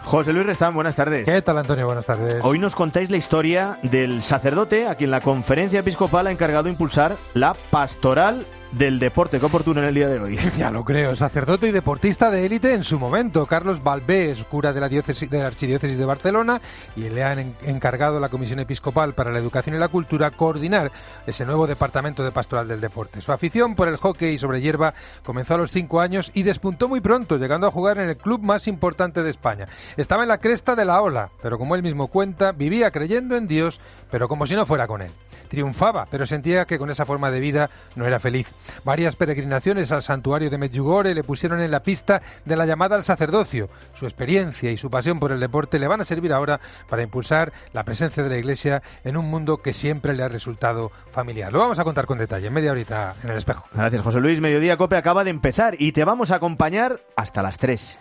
José Luis Restán, buenas tardes. ¿Qué tal, Antonio? Buenas tardes. Hoy nos contáis la historia del sacerdote a quien la Conferencia Episcopal ha encargado impulsar la pastoral del deporte. Qué oportuno en el día de hoy. Ya lo creo, sacerdote y deportista de élite en su momento. Carlos Balbés, cura de la Archidiócesis de Barcelona, y le han encargado a la Comisión Episcopal para la Educación y la Cultura coordinar ese nuevo departamento de pastoral del deporte. Su afición por el hockey sobre hierba comenzó a los 5 años y despuntó muy pronto, llegando a jugar en el club más importante de España. Estaba en la cresta de la ola, pero como él mismo cuenta, vivía creyendo en Dios, pero como si no fuera con él. Triunfaba, pero sentía que con esa forma de vida no era feliz. Varias peregrinaciones al santuario de Medjugorje le pusieron en la pista de la llamada al sacerdocio. Su experiencia y su pasión por el deporte le van a servir ahora para impulsar la presencia de la Iglesia en un mundo que siempre le ha resultado familiar. Lo vamos a contar con detalle en media horita en El Espejo. Gracias, José Luis. Mediodía Cope acaba de empezar y te vamos a acompañar hasta las 3.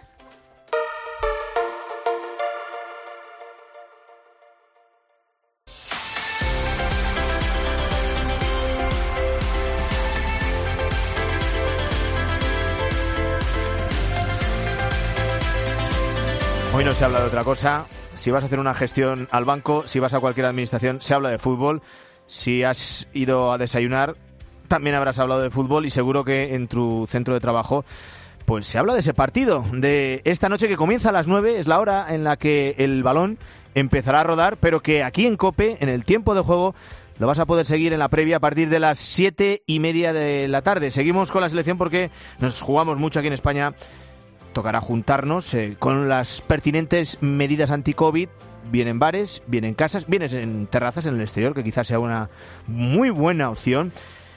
Hoy no se habla de otra cosa. Si vas a hacer una gestión al banco, si vas a cualquier administración, se habla de fútbol. Si has ido a desayunar, también habrás hablado de fútbol, y seguro que en tu centro de trabajo pues se habla de ese partido de esta noche que comienza a las 9. Es la hora en la que el balón empezará a rodar, pero que aquí en COPE, en el tiempo de juego, lo vas a poder seguir en la previa a partir de las 7:30 de la tarde. Seguimos con la selección porque nos jugamos mucho aquí en España. Tocará juntarnos con las pertinentes medidas anti-COVID, bien en bares, bien en casas, bien en terrazas en el exterior, que quizás sea una muy buena opción.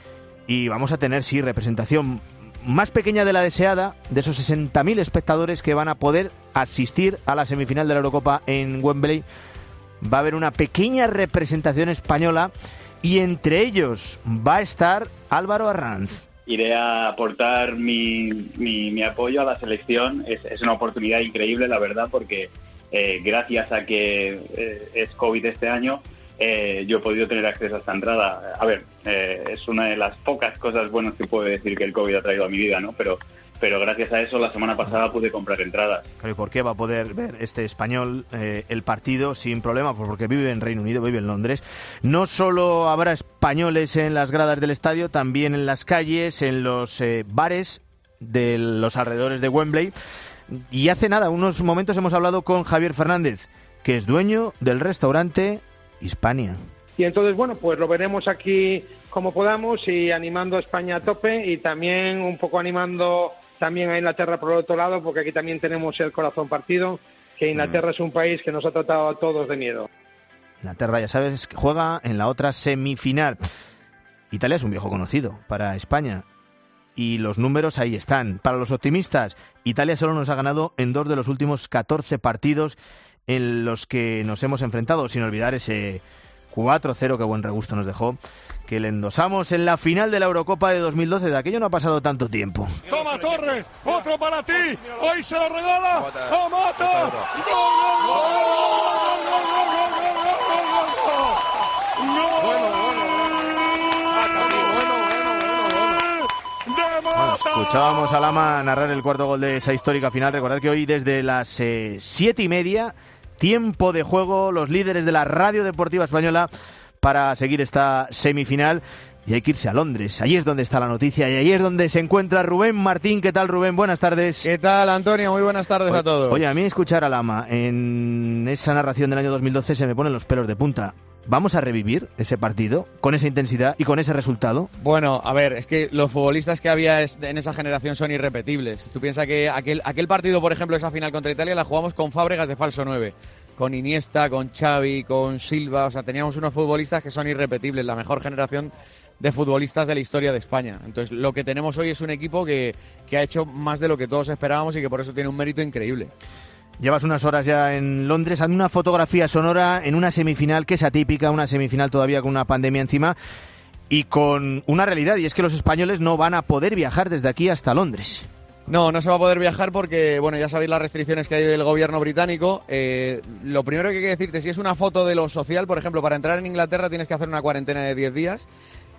Y vamos a tener, sí, representación más pequeña de la deseada, de esos 60.000 espectadores que van a poder asistir a la semifinal de la Eurocopa en Wembley. Va a haber una pequeña representación española y entre ellos va a estar Álvaro Arranz. Iré a aportar mi apoyo a la selección. Es una oportunidad increíble, la verdad, porque gracias a que es COVID este año, yo he podido tener acceso a esta entrada. A ver, es una de las pocas cosas buenas que puedo decir que el COVID ha traído a mi vida, ¿no? Pero gracias a eso la semana pasada pude comprar entradas. ¿Y por qué va a poder ver este español el partido sin problema? Pues porque vive en Reino Unido, vive en Londres. No solo habrá españoles en las gradas del estadio, también en las calles, en los bares de los alrededores de Wembley. Y hace nada, unos momentos, hemos hablado con Javier Fernández, que es dueño del restaurante Hispania. Y entonces, bueno, pues lo veremos aquí como podamos y animando a España a tope, y también un poco animando también a Inglaterra por el otro lado, porque aquí también tenemos el corazón partido, que Inglaterra es un país que nos ha tratado a todos de miedo. Inglaterra, ya sabes, que juega en la otra semifinal. Italia es un viejo conocido para España y los números ahí están. Para los optimistas, Italia solo nos ha ganado en 2 de los últimos 14 partidos en los que nos hemos enfrentado, sin olvidar ese 4-0 que buen regusto nos dejó, que le endosamos en la final de la Eurocopa de 2012. De aquello no ha pasado tanto tiempo. Toma Torres, otro para ti, hoy se lo regala a Mata. Bueno, escuchábamos a Lama narrar el cuarto gol de esa histórica final. Recordad que hoy desde las 7:30, tiempo de juego, los líderes de la Radio Deportiva Española para seguir esta semifinal. Y hay que irse a Londres, ahí es donde está la noticia y ahí es donde se encuentra Rubén Martín. ¿Qué tal, Rubén? Buenas tardes. ¿Qué tal, Antonio? Muy buenas tardes a todos. Oye, a mí escuchar a Lama en esa narración del año 2012 se me ponen los pelos de punta. ¿Vamos a revivir ese partido con esa intensidad y con ese resultado? Bueno, a ver, es que los futbolistas que había en esa generación son irrepetibles. Tú piensas que aquel partido, por ejemplo, esa final contra Italia, la jugamos con Fábregas de falso 9, con Iniesta, con Xavi, con Silva. O sea, teníamos unos futbolistas que son irrepetibles, la mejor generación de futbolistas de la historia de España. Entonces, lo que tenemos hoy es un equipo que ha hecho más de lo que todos esperábamos y que por eso tiene un mérito increíble. Llevas unas horas ya en Londres, hazme una fotografía sonora en una semifinal que es atípica, una semifinal todavía con una pandemia encima y con una realidad, y es que los españoles no van a poder viajar desde aquí hasta Londres. No se va a poder viajar porque, bueno, ya sabéis las restricciones que hay del gobierno británico. Lo primero que hay que decirte, si es una foto de lo social, por ejemplo, para entrar en Inglaterra tienes que hacer una cuarentena de 10 días.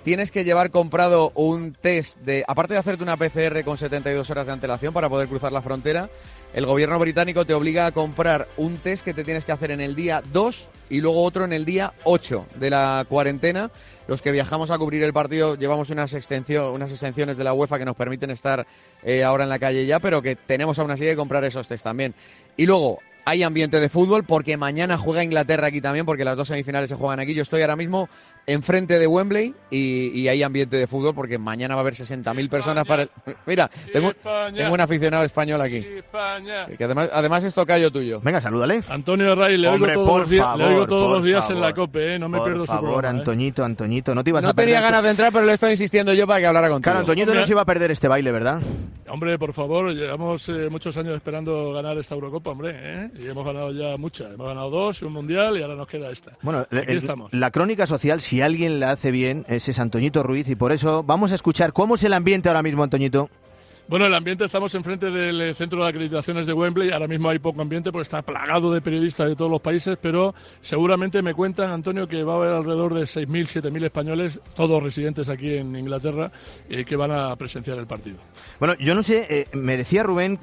tienes que llevar comprado un test aparte de hacerte una PCR con 72 horas de antelación para poder cruzar la frontera, el gobierno británico te obliga a comprar un test que te tienes que hacer en el día 2 y luego otro en el día 8 de la cuarentena. Los que viajamos a cubrir el partido llevamos unas exenciones de la UEFA que nos permiten estar ahora en la calle ya, pero que tenemos aún así que comprar esos test también. Y luego hay ambiente de fútbol porque mañana juega Inglaterra aquí también, porque las 2 semifinales se juegan aquí. Yo estoy ahora mismo enfrente de Wembley y hay ambiente de fútbol porque mañana va a haber 60.000 personas para... Mira, tengo un aficionado español aquí. Que además es tocayo tuyo. Venga, salúdale. Antonio Ray, le oigo todos los días en la COPE, no me pierdo su programa. Por favor, Antoñito, no te ibas a perder. No tenía ganas de entrar, pero le estoy insistiendo yo para que hablara contigo. Claro, Antoñito no se iba a perder este baile, ¿verdad? Hombre, por favor, llevamos muchos años esperando ganar esta Eurocopa, hombre, y hemos ganado ya muchas. Hemos ganado 2, un Mundial y ahora nos queda esta. Bueno, la crónica social, si alguien la hace bien, es Antoñito Ruiz, y por eso vamos a escuchar cómo es el ambiente ahora mismo, Antoñito. Bueno, el ambiente, estamos enfrente del centro de acreditaciones de Wembley. Ahora mismo hay poco ambiente porque está plagado de periodistas de todos los países, pero seguramente me cuentan, Antonio, que va a haber alrededor de 6.000, 7.000 españoles, todos residentes aquí en Inglaterra, que van a presenciar el partido. Bueno, yo no sé, me decía Rubén,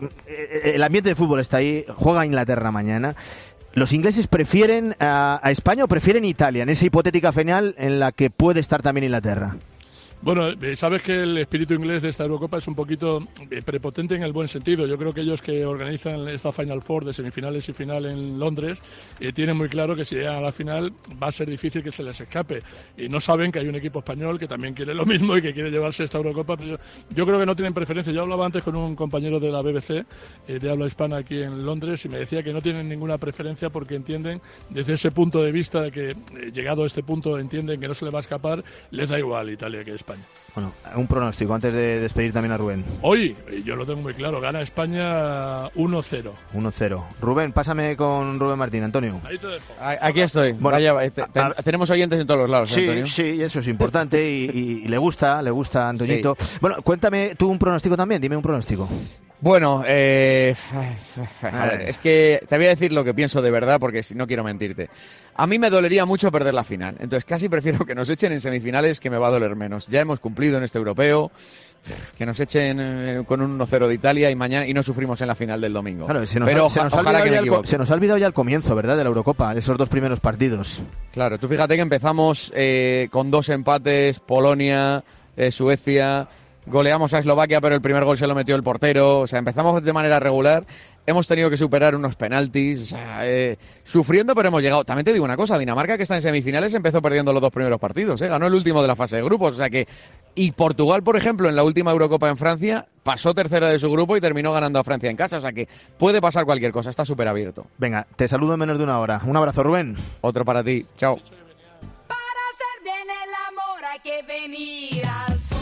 el ambiente de fútbol está ahí, juega Inglaterra mañana. ¿Los ingleses prefieren a España o prefieren Italia en esa hipotética final en la que puede estar también Inglaterra? Bueno, sabes que el espíritu inglés de esta Eurocopa es un poquito prepotente en el buen sentido. Yo creo que ellos que organizan esta Final Four de semifinales y final en Londres tienen muy claro que si llegan a la final va a ser difícil que se les escape. Y no saben que hay un equipo español que también quiere lo mismo y que quiere llevarse esta Eurocopa. Pero yo creo que no tienen preferencia. Yo hablaba antes con un compañero de la BBC, de habla hispana aquí en Londres, y me decía que no tienen ninguna preferencia porque entienden, desde ese punto de vista, de que llegado a este punto entienden que no se le va a escapar, les da igual Italia que España. Bueno, un pronóstico antes de despedir también a Rubén. Hoy, yo lo tengo muy claro, gana España 1-0. 1-0. Rubén, pásame con Rubén Martín. Antonio. Ahí te dejo. Aquí estoy. Bueno, tenemos oyentes en todos los lados, sí, Antonio. Sí, eso es importante y le gusta a Antoñito. Sí. Bueno, cuéntame tú un pronóstico también, dime un pronóstico. Bueno, a ver, es que te voy a decir lo que pienso de verdad porque no quiero mentirte. A mí me dolería mucho perder la final, entonces casi prefiero que nos echen en semifinales, que me va a doler menos. Ya hemos cumplido en este europeo, que nos echen con un 1-0 de Italia y no sufrimos en la final del domingo. Claro, se nos ha olvidado ya el comienzo, ¿verdad?, de la Eurocopa, esos 2 primeros partidos. Claro, tú fíjate que empezamos con 2 empates, Polonia, Suecia... Goleamos a Eslovaquia, pero el primer gol se lo metió el portero. O sea, empezamos de manera regular. Hemos tenido que superar unos penaltis. O sea, sufriendo, pero hemos llegado. También te digo una cosa. Dinamarca, que está en semifinales, empezó perdiendo los 2 primeros partidos. Ganó el último de la fase de grupos. O sea que... Y Portugal, por ejemplo, en la última Eurocopa en Francia, pasó tercera de su grupo y terminó ganando a Francia en casa. O sea que puede pasar cualquier cosa. Está súper abierto. Venga, te saludo en menos de una hora. Un abrazo, Rubén. Otro para ti. Chao. Para hacer bien el amor hay que venir al sur.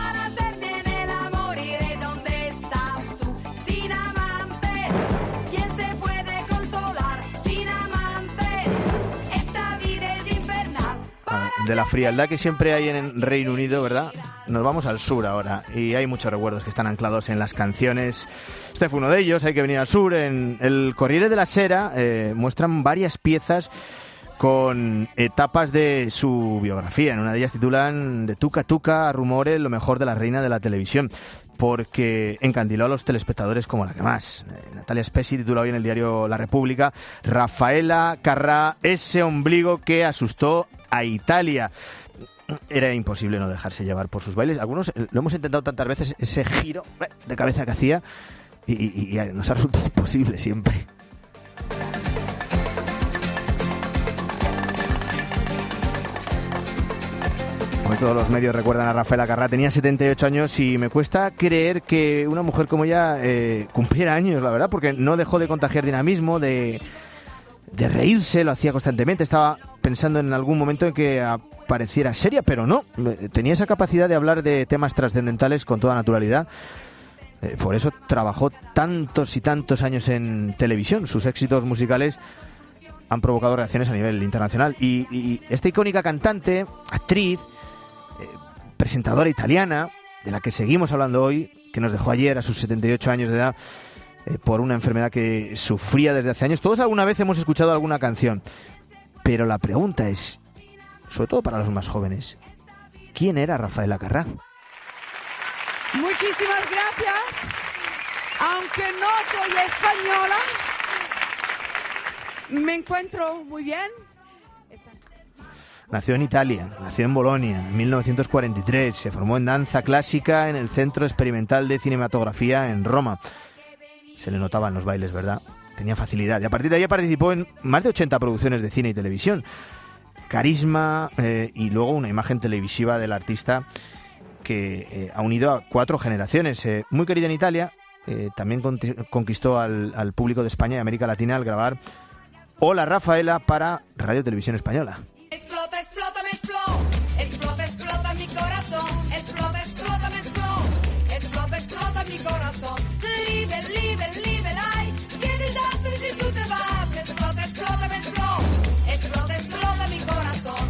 De la frialdad que siempre hay en Reino Unido, ¿verdad? Nos vamos al sur ahora y hay muchos recuerdos que están anclados en las canciones. Este fue uno de ellos, Hay que venir al sur. En el Corriere della Sera muestran varias piezas con etapas de su biografía. En una de ellas titulan De Tuca Tuca a rumores, lo mejor de la reina de la televisión, porque encandiló a los telespectadores como la que más. Natalia Spessi titula hoy en el diario La República: Rafaela Carrà, ese ombligo que asustó a Italia. Era imposible no dejarse llevar por sus bailes. Algunos lo hemos intentado tantas veces, ese giro de cabeza que hacía, y nos ha resultado imposible siempre. Hoy todos los medios recuerdan a Rafaela Carrà. Tenía 78 años y me cuesta creer que una mujer como ella cumpliera años, la verdad, porque no dejó de contagiar dinamismo, de reírse, lo hacía constantemente. Estaba pensando en algún momento en que pareciera seria, pero no. Tenía esa capacidad de hablar de temas trascendentales con toda naturalidad. Por eso trabajó tantos y tantos años en televisión. Sus éxitos musicales han provocado reacciones a nivel internacional. Y esta icónica cantante, actriz, presentadora italiana, de la que seguimos hablando hoy, que nos dejó ayer a sus 78 años de edad por una enfermedad que sufría desde hace años. Todos alguna vez hemos escuchado alguna canción, pero la pregunta es, sobre todo para los más jóvenes, ¿Quién era Rafaela Carrà? Muchísimas gracias. Aunque no soy española, me encuentro muy bien. Nació en Italia, nació en Bolonia en 1943, se formó en danza clásica en el Centro Experimental de Cinematografía en Roma. Se le notaban los bailes, ¿verdad? Tenía facilidad y a partir de ahí participó en más de 80 producciones de cine y televisión. Carisma y luego una imagen televisiva del artista que ha unido a 4 generaciones. Muy querida en Italia, también conquistó al público de España y América Latina al grabar Hola Rafaela para Radio Televisión Española. Explota, explota, me explota. Explota, explota mi corazón. Explota, explota, me explota. Explota, explota mi corazón. Libre, libre, libre, ay. Qué desastre si tú te vas. Explota, explota, me explota. Explota, explota mi corazón.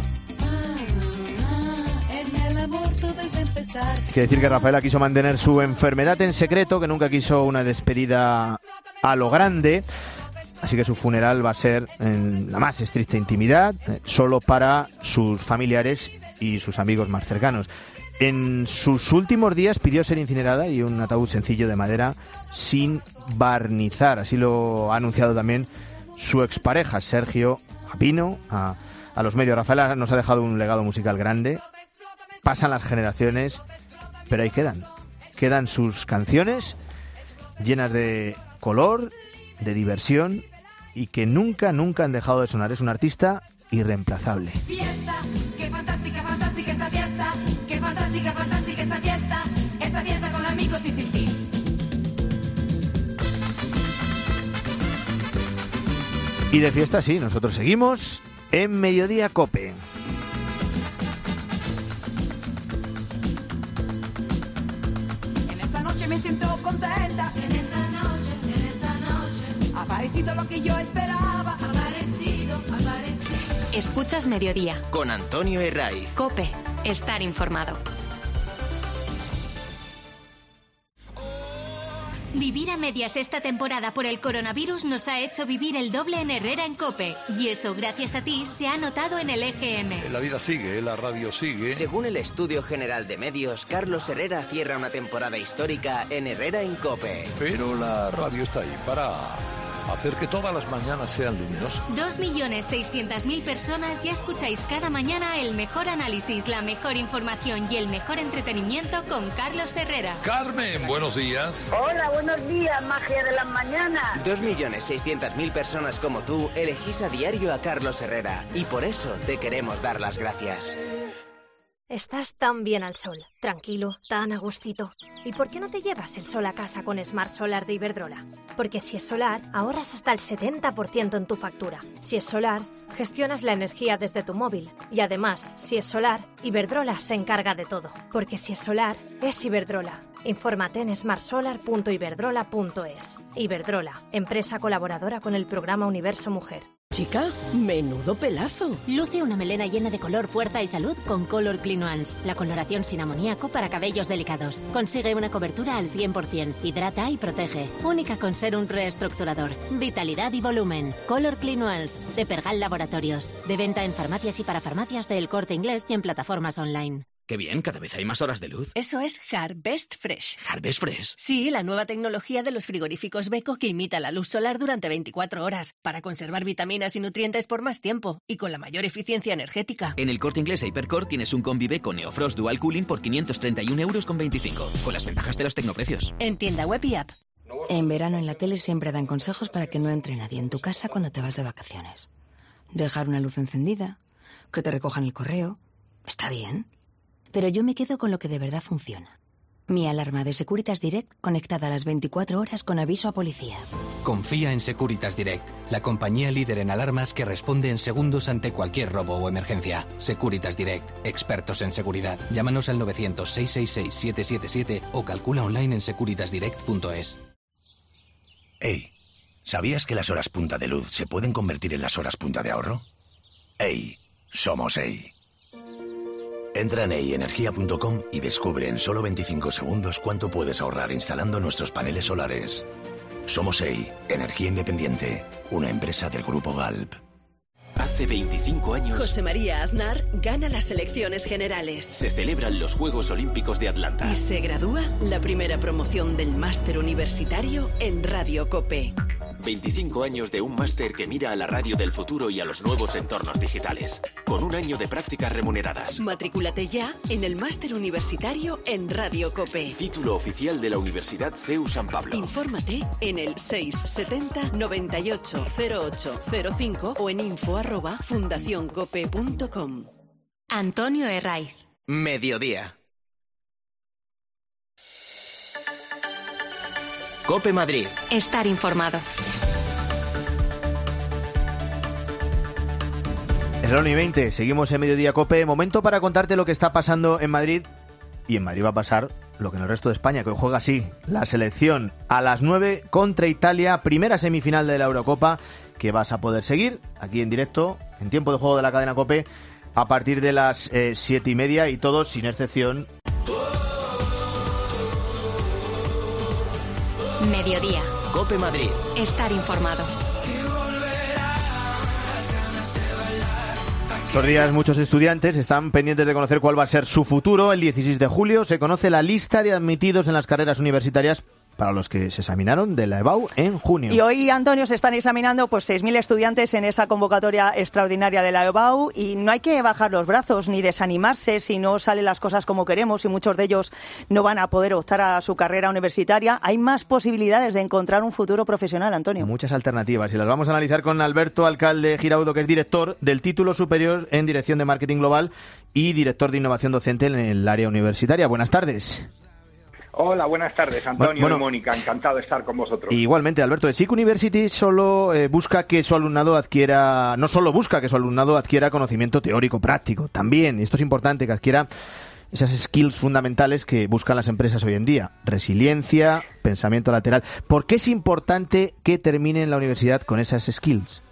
En el amor todo es empezar. Hay que decir que Rafaela quiso mantener su enfermedad en secreto, que nunca quiso una despedida a lo grande. Así que su funeral va a ser en la más estricta intimidad, solo para sus familiares y sus amigos más cercanos. En sus últimos días pidió ser incinerada y un ataúd sencillo de madera sin barnizar. Así lo ha anunciado también su expareja, Sergio Japino, a los medios. Rafaela nos ha dejado un legado musical grande. Pasan las generaciones, pero ahí quedan. Quedan sus canciones llenas de color, de diversión, y que nunca han dejado de sonar. Es un artista irreemplazable. Fiesta, qué fantástica, fantástica esta fiesta. Qué fantástica, fantástica esta fiesta. Esta fiesta con amigos y sin ti. Y de fiesta sí, nosotros seguimos en Mediodía COPE. En esta noche me siento contenta. En esta noche. Ha aparecido lo que yo esperaba. Aparecido. Escuchas Mediodía. Con Antonio Herray. COPE. Estar informado. Vivir a medias esta temporada por el coronavirus nos ha hecho vivir el doble en Herrera en COPE. Y eso, gracias a ti, se ha notado en el EGM. La vida sigue, la radio sigue. Según el Estudio General de Medios, Carlos Herrera cierra una temporada histórica en Herrera en COPE. Pero la radio está ahí para hacer que todas las mañanas sean luminosas. 2.600.000 personas ya escucháis cada mañana el mejor análisis, la mejor información y el mejor entretenimiento con Carlos Herrera. Carmen, buenos días. Hola, buenos días, magia de las mañanas. 2.600.000 personas como tú elegís a diario a Carlos Herrera y por eso te queremos dar las gracias. Estás tan bien al sol, tranquilo, tan a gustito. ¿Y por qué no te llevas el sol a casa con Smart Solar de Iberdrola? Porque si es solar, ahorras hasta el 70% en tu factura. Si es solar, gestionas la energía desde tu móvil. Y además, si es solar, Iberdrola se encarga de todo. Porque si es solar, es Iberdrola. Infórmate en smartsolar.iberdrola.es. Iberdrola, empresa colaboradora con el programa Universo Mujer. Chica, menudo pelazo. Luce una melena llena de color, fuerza y salud con Color Clean Ones, la coloración sin amoníaco para cabellos delicados. Consigue una cobertura al 100%, hidrata y protege. Única con ser un reestructurador, vitalidad y volumen. Color Clean Ones, de Pergal Laboratorios. De venta en farmacias y para farmacias de El Corte Inglés y en plataformas online. Qué bien, cada vez hay más horas de luz. Eso es Harvest Fresh. ¿Harvest Fresh? Sí, la nueva tecnología de los frigoríficos Beko que imita la luz solar durante 24 horas para conservar vitaminas y nutrientes por más tiempo y con la mayor eficiencia energética. En El Corte Inglés e Hipercor tienes un combi Beko Neofrost Dual Cooling por 531,25 €, con las ventajas de los tecnoprecios. En tienda web y app. En verano en la tele siempre dan consejos para que no entre nadie en tu casa cuando te vas de vacaciones. Dejar una luz encendida, que te recojan el correo. Está bien. Pero yo me quedo con lo que de verdad funciona. Mi alarma de Securitas Direct conectada a las 24 horas con aviso a policía. Confía en Securitas Direct, la compañía líder en alarmas que responde en segundos ante cualquier robo o emergencia. Securitas Direct, expertos en seguridad. Llámanos al 900-666-777 o calcula online en securitasdirect.es. Hey, ¿sabías que las horas punta de luz se pueden convertir en las horas punta de ahorro? Hey, somos Hey. Entra en eyenergia.com y descubre en solo 25 segundos cuánto puedes ahorrar instalando nuestros paneles solares. Somos EI, Energía Independiente, una empresa del Grupo Galp. Hace 25 años José María Aznar gana las elecciones generales. se celebran los Juegos Olímpicos de Atlanta. Y se gradúa la primera promoción del máster universitario en Radio COPE. 25 años de un máster que mira a la radio del futuro y a los nuevos entornos digitales. Con un año de prácticas remuneradas. Matrículate ya en el máster universitario en Radio COPE. Título oficial de la Universidad CEU San Pablo. Infórmate en el 670 98 0805 o en info@fundacioncope.com. Antonio Herraiz. Mediodía. COPE Madrid. Estar informado. Es la 1:20, seguimos en Mediodía COPE. Momento para contarte lo que está pasando en Madrid. Y en Madrid va a pasar lo que en el resto de España, que hoy juega así. La selección a las 9 contra Italia, primera semifinal de la Eurocopa, que vas a poder seguir aquí en directo, en tiempo de juego de la cadena COPE, a partir de las 7:30 y todos, sin excepción. Mediodía. COPE Madrid. Estar informado. Estos días muchos estudiantes están pendientes de conocer cuál va a ser su futuro. El 16 de julio se conoce la lista de admitidos en las carreras universitarias para los que se examinaron de la EBAU en junio. Y hoy, Antonio, se están examinando pues 6.000 estudiantes en esa convocatoria extraordinaria de la EBAU y no hay que bajar los brazos ni desanimarse si no salen las cosas como queremos y muchos de ellos no van a poder optar a su carrera universitaria. Hay más posibilidades de encontrar un futuro profesional, Antonio. Muchas alternativas y las vamos a analizar con Alberto Alcalde Giraudo, que es director del título superior en Dirección de Marketing Global y director de Innovación Docente en el área universitaria. Buenas tardes. Hola, buenas tardes, Antonio y Mónica. Encantado de estar con vosotros. Igualmente, Alberto. SIC University solo busca que su alumnado adquiera, no solo busca que su alumnado adquiera conocimiento teórico práctico, también, y esto es importante, que adquiera esas skills fundamentales que buscan las empresas hoy en día. Resiliencia, pensamiento lateral. ¿Por qué es importante que termine en la universidad con esas skills?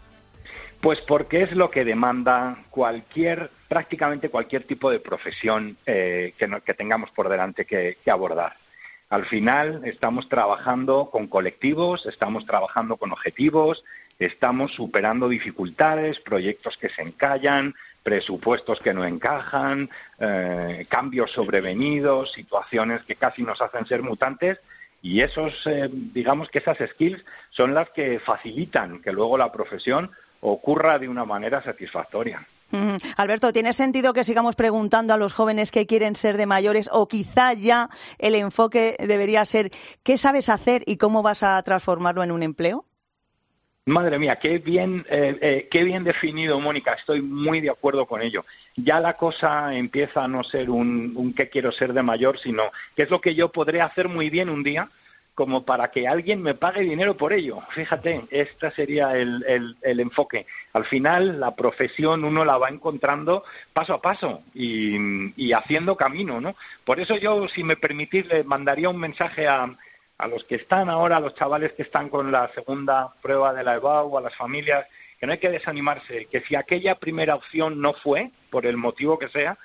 Pues porque es lo que demanda prácticamente cualquier tipo de profesión que tengamos por delante que abordar. Al final estamos trabajando con colectivos, estamos trabajando con objetivos, estamos superando dificultades, proyectos que se encallan, presupuestos que no encajan, cambios sobrevenidos, situaciones que casi nos hacen ser mutantes. Y digamos que esas skills son las que facilitan que luego la profesión ocurra de una manera satisfactoria. Alberto, ¿tiene sentido que sigamos preguntando a los jóvenes qué quieren ser de mayores o quizá ya el enfoque debería ser qué sabes hacer y cómo vas a transformarlo en un empleo? Madre mía, qué bien definido, Mónica. Estoy muy de acuerdo con ello. Ya la cosa empieza a no ser un qué quiero ser de mayor, sino qué es lo que yo podré hacer muy bien un día como para que alguien me pague dinero por ello. Fíjate, este sería el enfoque. Al final, la profesión uno la va encontrando paso a paso y haciendo camino, ¿no? Por eso yo, si me permitís, le mandaría un mensaje a los que están ahora, a los chavales que están con la segunda prueba de la EBAU, a las familias, que no hay que desanimarse, que si aquella primera opción no fue, por el motivo que sea,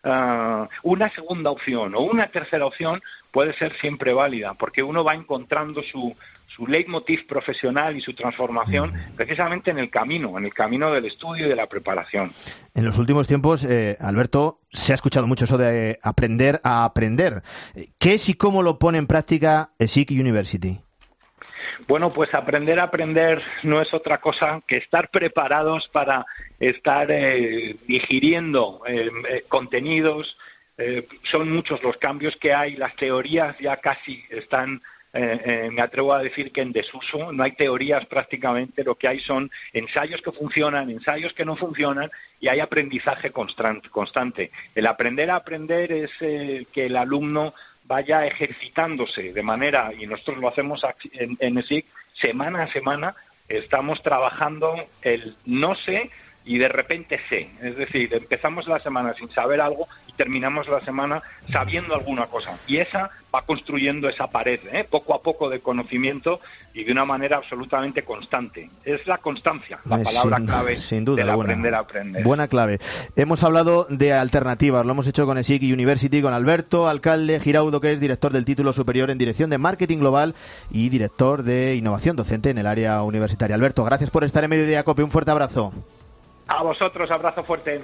una segunda opción o una tercera opción puede ser siempre válida, porque uno va encontrando su leitmotiv profesional y su transformación precisamente en el camino del estudio y de la preparación. En los últimos tiempos, Alberto, se ha escuchado mucho eso de aprender a aprender. ¿Qué es y cómo lo pone en práctica SIC University? Bueno, pues aprender a aprender no es otra cosa que estar preparados para estar digiriendo contenidos. Son muchos los cambios que hay, las teorías ya casi están, me atrevo a decir que en desuso, no hay teorías prácticamente, lo que hay son ensayos que funcionan, ensayos que no funcionan y hay aprendizaje constante. El aprender a aprender es que el alumno vaya ejercitándose de manera, y nosotros lo hacemos en SIC, semana a semana, estamos trabajando el no sé y de repente sé. Es decir, empezamos la semana sin saber algo y terminamos la semana sabiendo alguna cosa. Y esa va construyendo esa pared, poco a poco, de conocimiento y de una manera absolutamente constante. Es la constancia, la palabra clave sin duda, del aprender a aprender. Buena clave. Hemos hablado de alternativas, lo hemos hecho con SIC University, con Alberto Alcalde Giraudo, que es director del título superior en Dirección de Marketing Global y director de Innovación Docente en el área universitaria. Alberto, gracias por estar en Mediodía COPE. Un fuerte abrazo. A vosotros, abrazo fuerte.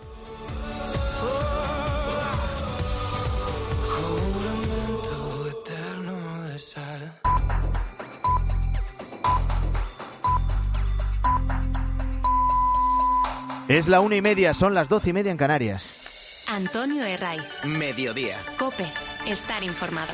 Es la 1:30, son las 12:30 en Canarias. Antonio Herray. Mediodía. COPE. Estar informado.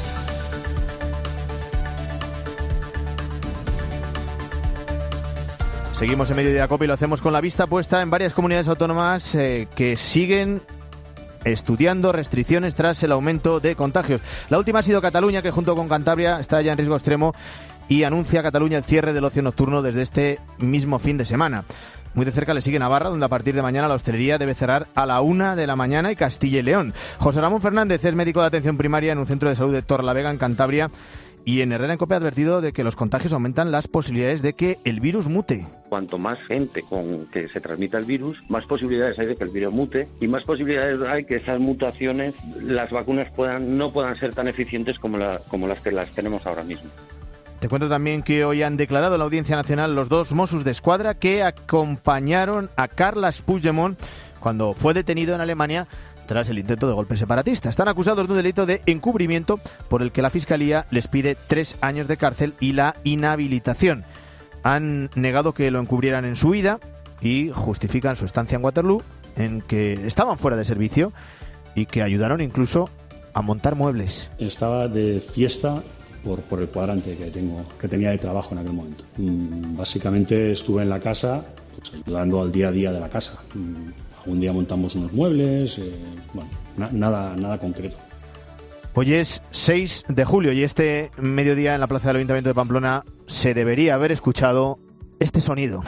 Seguimos en Mediodía COPE y lo hacemos con la vista puesta en varias comunidades autónomas que siguen estudiando restricciones tras el aumento de contagios. La última ha sido Cataluña, que junto con Cantabria está ya en riesgo extremo y anuncia Cataluña el cierre del ocio nocturno desde este mismo fin de semana. Muy de cerca le sigue Navarra, donde a partir de mañana la hostelería debe cerrar a la 1 de la mañana, y Castilla y León. José Ramón Fernández es médico de atención primaria en un centro de salud de Torlavega, en Cantabria, y en Herrera en COPE ha advertido de que los contagios aumentan las posibilidades de que el virus mute. Cuanto más gente con que se transmita el virus, más posibilidades hay de que el virus mute, y más posibilidades hay que esas mutaciones, las vacunas no puedan ser tan eficientes como las que las tenemos ahora mismo. Te cuento también que hoy han declarado en la Audiencia Nacional los 2 Mossos d'Esquadra que acompañaron a Carles Puigdemont cuando fue detenido en Alemania tras el intento de golpe separatista. Están acusados de un delito de encubrimiento por el que la Fiscalía les pide 3 años de cárcel y la inhabilitación. Han negado que lo encubrieran en su huida y justifican su estancia en Waterloo, en que estaban fuera de servicio y que ayudaron incluso a montar muebles. Estaba de fiesta por el cuadrante que tenía de trabajo en aquel momento. Básicamente estuve en la casa, pues, ayudando al día a día de la casa. Algún día montamos unos muebles, nada concreto. Hoy es 6 de julio y este mediodía en la plaza del Ayuntamiento de Pamplona se debería haber escuchado este sonido.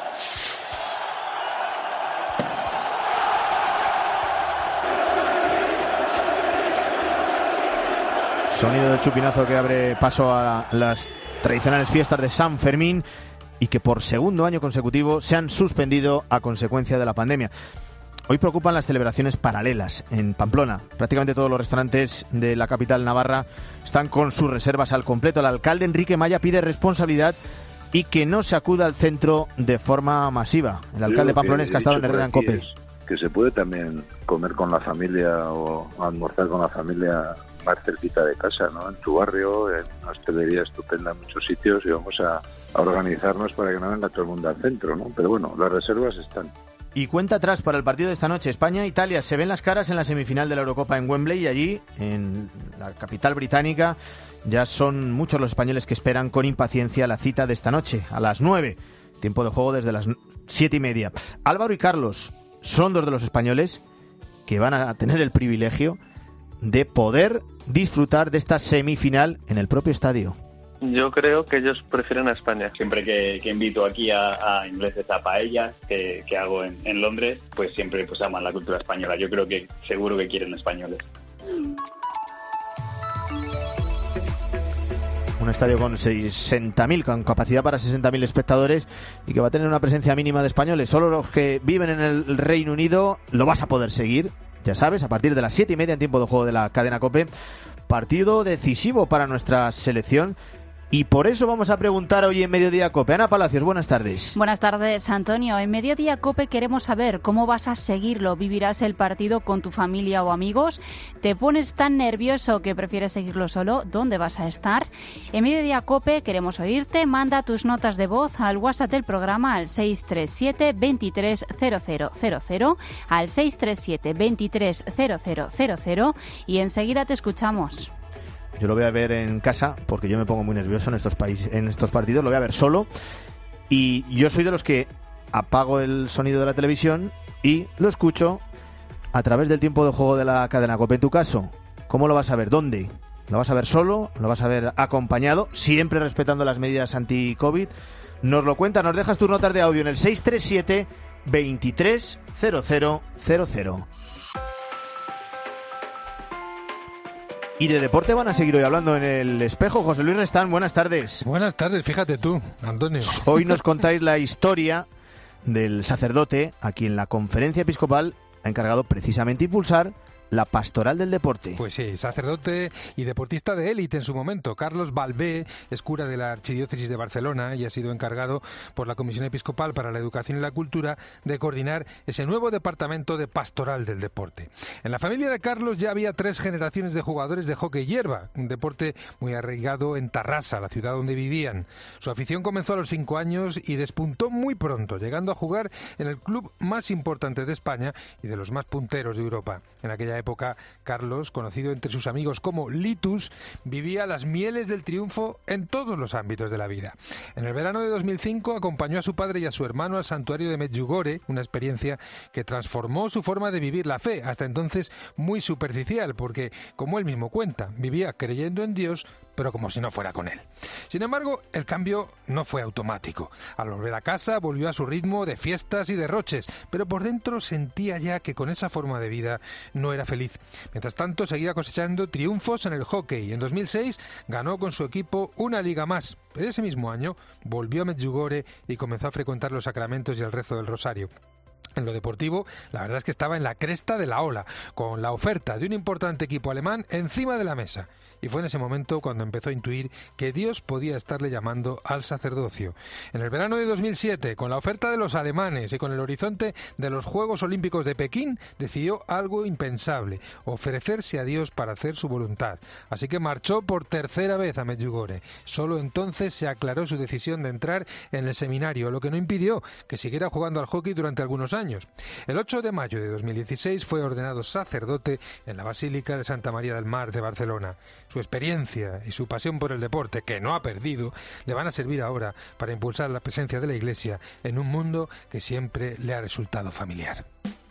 Sonido del chupinazo que abre paso a las tradicionales fiestas de San Fermín y que por segundo año consecutivo se han suspendido a consecuencia de la pandemia. Hoy preocupan las celebraciones paralelas en Pamplona. Prácticamente todos los restaurantes de la capital navarra están con sus reservas al completo. El alcalde Enrique Maya pide responsabilidad y que no se acuda al centro de forma masiva. El alcalde pamplonés que ha estado en Herrera en COPE. Que se puede también comer con la familia o almorzar con la familia más cerquita de casa, ¿no? En tu barrio, en una hostelería estupenda en muchos sitios, y vamos a organizarnos para que no venga todo el mundo al centro, ¿no? Pero bueno, las reservas están. Y cuenta atrás para el partido de esta noche. España-Italia. Se ven las caras en la semifinal de la Eurocopa en Wembley, y allí, en la capital británica, ya son muchos los españoles que esperan con impaciencia la cita de esta noche, a las 9. Tiempo de juego desde las 7:30. Álvaro y Carlos son 2 de los españoles que van a tener el privilegio de poder disfrutar de esta semifinal en el propio estadio. Yo creo que ellos prefieren a España. Siempre que invito aquí a ingleses a paellas que hago en Londres, pues siempre pues aman la cultura española. Yo creo que seguro que quieren españoles. Un estadio con 60.000, con capacidad para 60.000 espectadores, y que va a tener una presencia mínima de españoles. Solo los que viven en el Reino Unido lo vas a poder seguir, ya sabes, a partir de las 7:30 en tiempo de juego de la cadena COPE. Partido decisivo para nuestra selección. Y por eso vamos a preguntar hoy en Mediodía COPE. Ana Palacios, buenas tardes. Buenas tardes, Antonio. En Mediodía COPE queremos saber cómo vas a seguirlo. ¿Vivirás el partido con tu familia o amigos? ¿Te pones tan nervioso que prefieres seguirlo solo? ¿Dónde vas a estar? En Mediodía COPE queremos oírte. Manda tus notas de voz al WhatsApp del programa al 637 23 0000, al 637 23 0000, y enseguida te escuchamos. Yo lo voy a ver en casa porque yo me pongo muy nervioso en estos partidos. Lo voy a ver solo, y yo soy de los que apago el sonido de la televisión y lo escucho a través del tiempo de juego de la cadena COPE. En tu caso, ¿cómo lo vas a ver? ¿Dónde? ¿Lo vas a ver solo? ¿Lo vas a ver acompañado? Siempre respetando las medidas anti-COVID. Nos lo cuentas, nos dejas tus notas de audio en el 637 23 0000. Y de deporte van a seguir hoy hablando en El Espejo. José Luis Restán, buenas tardes. Buenas tardes, fíjate tú, Antonio. Hoy nos contáis la historia del sacerdote a quien la Conferencia Episcopal ha encargado precisamente impulsar la pastoral del deporte. Pues sí, sacerdote y deportista de élite en su momento. Carlos Balbé es cura de la Archidiócesis de Barcelona y ha sido encargado por la Comisión Episcopal para la Educación y la Cultura de coordinar ese nuevo departamento de pastoral del deporte. En la familia de Carlos ya había 3 generaciones de jugadores de hockey hierba, un deporte muy arraigado en Tarrasa, la ciudad donde vivían. Su afición comenzó a los 5 años y despuntó muy pronto, llegando a jugar en el club más importante de España y de los más punteros de Europa. En aquella época, Carlos, conocido entre sus amigos como Litus, vivía las mieles del triunfo en todos los ámbitos de la vida. En el verano de 2005 acompañó a su padre y a su hermano al santuario de Medjugorje, una experiencia que transformó su forma de vivir la fe, hasta entonces muy superficial, porque, como él mismo cuenta, vivía creyendo en Dios, pero como si no fuera con él. Sin embargo, el cambio no fue automático. Al volver a casa, volvió a su ritmo de fiestas y derroches, pero por dentro sentía ya que con esa forma de vida no era feliz. Mientras tanto, seguía cosechando triunfos en el hockey. En 2006 ganó con su equipo una liga más. Pero ese mismo año volvió a Medjugorje y comenzó a frecuentar los sacramentos y el rezo del rosario. En lo deportivo, la verdad es que estaba en la cresta de la ola, con la oferta de un importante equipo alemán encima de la mesa. Y fue en ese momento cuando empezó a intuir que Dios podía estarle llamando al sacerdocio. En el verano de 2007, con la oferta de los alemanes y con el horizonte de los Juegos Olímpicos de Pekín, decidió algo impensable: ofrecerse a Dios para hacer su voluntad. Así que marchó por tercera vez a Medjugorje. Solo entonces se aclaró su decisión de entrar en el seminario, lo que no impidió que siguiera jugando al hockey durante algunos años. El 8 de mayo de 2016 fue ordenado sacerdote en la Basílica de Santa María del Mar de Barcelona. Su experiencia y su pasión por el deporte, que no ha perdido, le van a servir ahora para impulsar la presencia de la Iglesia en un mundo que siempre le ha resultado familiar.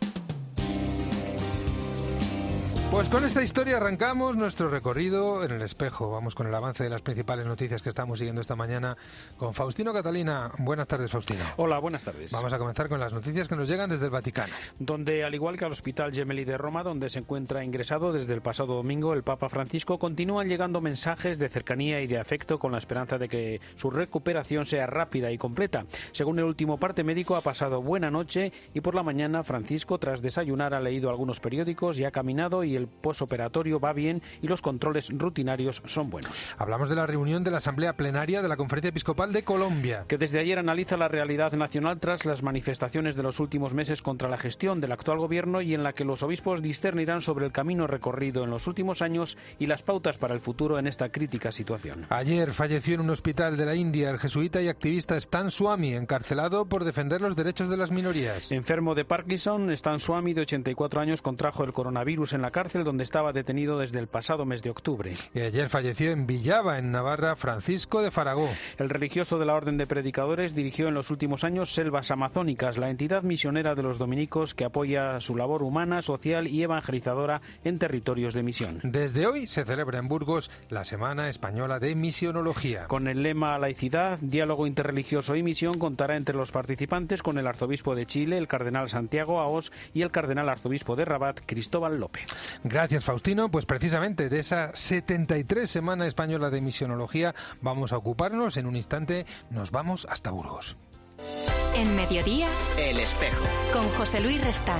Pues con esta historia arrancamos nuestro recorrido en el espejo. Vamos con el avance de las principales noticias que estamos siguiendo esta mañana con Faustino Catalina. Buenas tardes, Faustino. Hola, buenas tardes. Vamos a comenzar con las noticias que nos llegan desde el Vaticano. Donde, al igual que al Hospital Gemelli de Roma, donde se encuentra ingresado desde el pasado domingo el Papa Francisco, continúan llegando mensajes de cercanía y de afecto con la esperanza de que su recuperación sea rápida y completa. Según el último parte médico, ha pasado buena noche y por la mañana Francisco, tras desayunar, ha leído algunos periódicos y ha caminado, y el posoperatorio va bien y los controles rutinarios son buenos. Hablamos de la reunión de la Asamblea Plenaria de la Conferencia Episcopal de Colombia, que desde ayer analiza la realidad nacional tras las manifestaciones de los últimos meses contra la gestión del actual gobierno, y en la que los obispos discernirán sobre el camino recorrido en los últimos años y las pautas para el futuro en esta crítica situación. Ayer falleció en un hospital de la India el jesuita y activista Stan Swami, encarcelado por defender los derechos de las minorías. Enfermo de Parkinson, Stan Swami, de 84 años, contrajo el coronavirus en la cárcel, donde estaba detenido desde el pasado mes de octubre. Y ayer falleció en Villava, en Navarra, Francisco de Faragó. El religioso de la Orden de Predicadores dirigió en los últimos años Selvas Amazónicas, la entidad misionera de los dominicos que apoya su labor humana, social y evangelizadora en territorios de misión. Desde hoy se celebra en Burgos la Semana Española de Misionología. Con el lema Laicidad, diálogo interreligioso y misión, contará entre los participantes con el arzobispo de Chile, el cardenal Santiago Aos, y el cardenal arzobispo de Rabat, Cristóbal López. Gracias, Faustino. Pues precisamente de esa 73 Semana Española de Misionología vamos a ocuparnos. En un instante nos vamos hasta Burgos. En Mediodía, El Espejo, con José Luis Restán.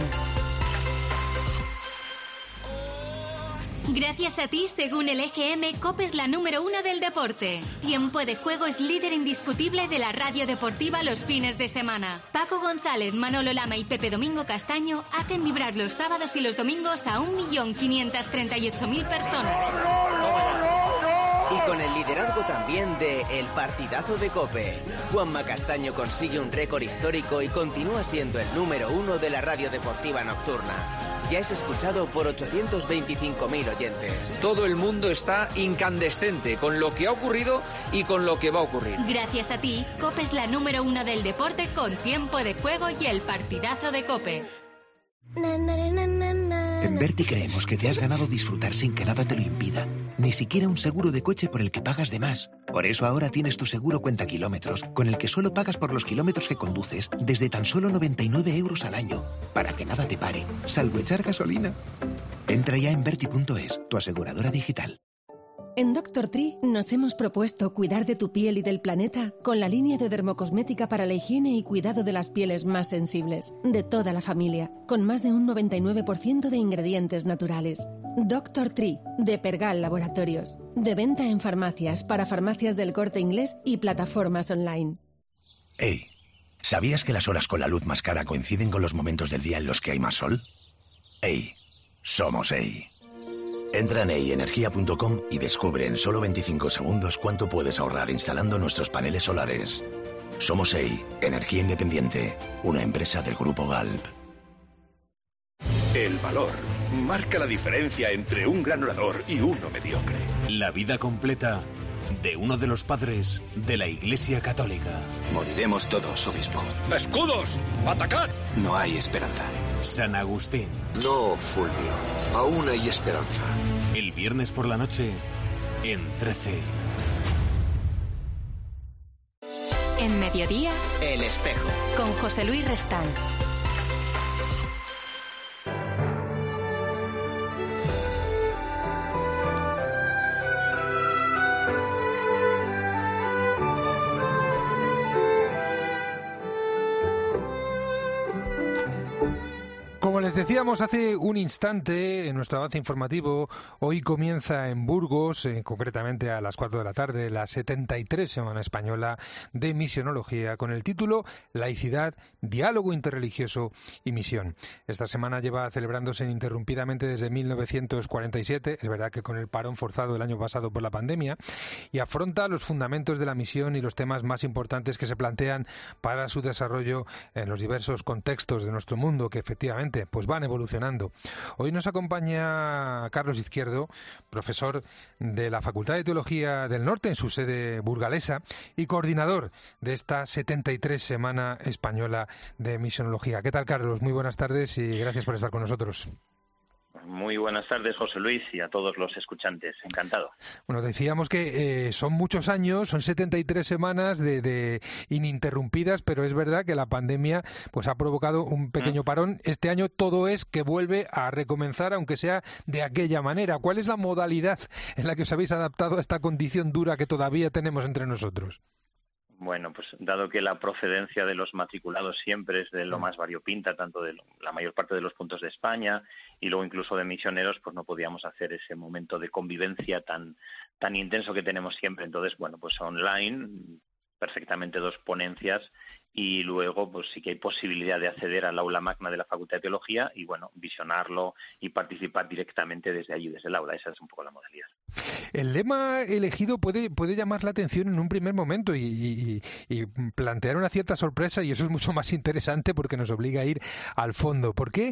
Gracias a ti, según el EGM, COPE es la número 1 del deporte. Tiempo de Juego es líder indiscutible de la radio deportiva los fines de semana. Paco González, Manolo Lama y Pepe Domingo Castaño hacen vibrar los sábados y los domingos a 1.538.000 personas. Y con el liderazgo también de El Partidazo de COPE, Juanma Castaño consigue un récord histórico y continúa siendo el número 1 de la radio deportiva nocturna. Ya es escuchado por 825.000 oyentes. Todo el mundo está incandescente con lo que ha ocurrido y con lo que va a ocurrir. Gracias a ti, COPE es la número 1 del deporte con Tiempo de Juego y El Partidazo de COPE. En Verti creemos que te has ganado disfrutar sin que nada te lo impida. Ni siquiera un seguro de coche por el que pagas de más. Por eso ahora tienes tu seguro cuenta kilómetros, con el que solo pagas por los kilómetros que conduces, desde tan solo 99 euros al año. Para que nada te pare, salvo echar gasolina. Entra ya en Verti.es, tu aseguradora digital. En Dr. Tree nos hemos propuesto cuidar de tu piel y del planeta con la línea de dermocosmética para la higiene y cuidado de las pieles más sensibles, de toda la familia, con más de un 99% de ingredientes naturales. Dr. Tree, de Pergal Laboratorios. De venta en farmacias, para farmacias del Corte Inglés y plataformas online. Hey, ¿sabías que las horas con la luz más cara coinciden con los momentos del día en los que hay más sol? Hey, somos EI. Entra en eienergia.com y descubre en solo 25 segundos cuánto puedes ahorrar instalando nuestros paneles solares. Somos EI, Energía Independiente, una empresa del Grupo Galp. El valor marca la diferencia entre un gran orador y uno mediocre. La vida completa de uno de los padres de la Iglesia Católica. Moriremos todos, obispo. ¡Escudos! ¡Atacad! No hay esperanza. San Agustín. No, Fulvio. Aún hay esperanza. El viernes por la noche, en 13. En Mediodía, El Espejo. con José Luis Restán. Como les decíamos hace un instante en nuestro avance informativo, hoy comienza en Burgos, concretamente a las 4 de la tarde, la 73 Semana Española de Misionología, con el título Laicidad, Diálogo Interreligioso y Misión. Esta semana lleva celebrándose ininterrumpidamente desde 1947, es verdad que con el parón forzado el año pasado por la pandemia, y afronta los fundamentos de la misión y los temas más importantes que se plantean para su desarrollo en los diversos contextos de nuestro mundo, que efectivamente pues van evolucionando. Hoy nos acompaña Carlos Izquierdo, profesor de la Facultad de Teología del Norte en su sede burgalesa y coordinador de esta 73 Semana Española de Misionología. ¿Qué tal, Carlos? Muy buenas tardes y gracias por estar con nosotros. Muy buenas tardes, José Luis, y a todos los escuchantes. Encantado. Bueno, decíamos que son muchos años, son 73 semanas de ininterrumpidas, pero es verdad que la pandemia pues ha provocado un pequeño parón. Este año todo es que vuelve a recomenzar, aunque sea de aquella manera. ¿Cuál es la modalidad en la que os habéis adaptado a esta condición dura que todavía tenemos entre nosotros? Bueno, pues dado que la procedencia de los matriculados siempre es de lo más variopinta, tanto de la mayor parte de los puntos de España y luego incluso de misioneros, pues no podíamos hacer ese momento de convivencia tan intenso que tenemos siempre. Entonces, bueno, pues online, perfectamente 2 ponencias y luego pues sí que hay posibilidad de acceder al aula magna de la Facultad de Teología y, bueno, visionarlo y participar directamente desde allí, desde el aula. Esa es un poco la modalidad. El lema elegido puede llamar la atención en un primer momento y plantear una cierta sorpresa, y eso es mucho más interesante porque nos obliga a ir al fondo. ¿Por qué